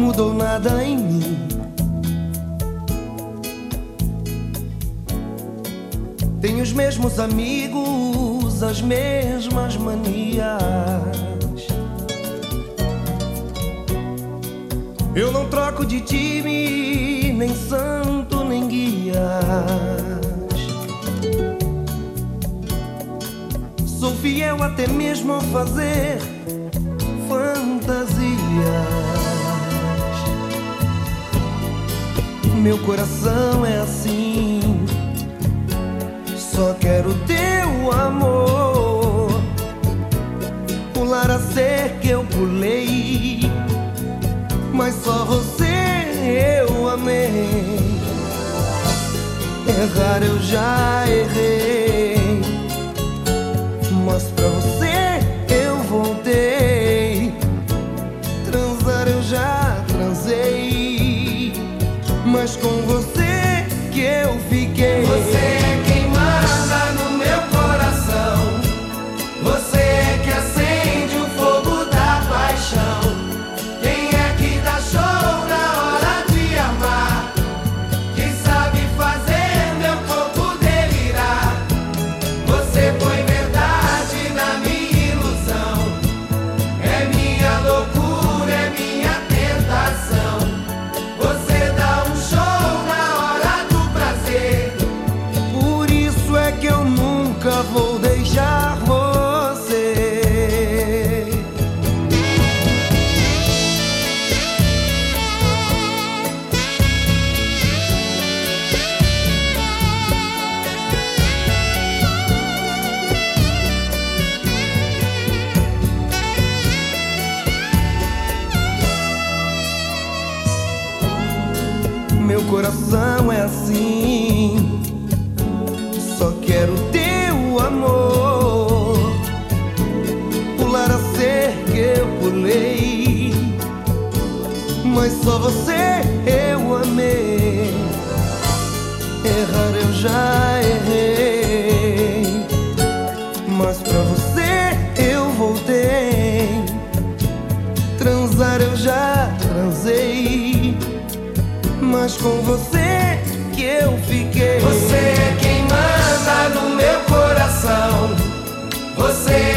mudou nada em mim. Tenho os mesmos amigos, as mesmas manias. Eu não troco de time, nem santo, nem guias. Sou fiel até mesmo ao fazer fantasias. Meu coração é assim, só quero teu amor. Pular a cerca eu pulei, mas só você eu amei. Errar eu já errei, mas pra você eu voltei. Transar eu já transei, mas com você que eu fiquei. Você é quem manda no meu coração, você é que acende o fogo da paixão. Quem é que dá show na hora de amar, que sabe fazer meu corpo delirar. Você põe verdade na minha ilusão, é minha loucura, é minha tentação. Você dá um show na hora do prazer, Por isso é que eu nunca vou deixar você. Meu coração é assim, só quero teu amor. Pular a cerca eu pulei, mas só você eu amei. Errar eu já errei, mas pra você eu voltei. Transar eu já transei, mas com você que eu fiquei. você é quem manda no meu coração, você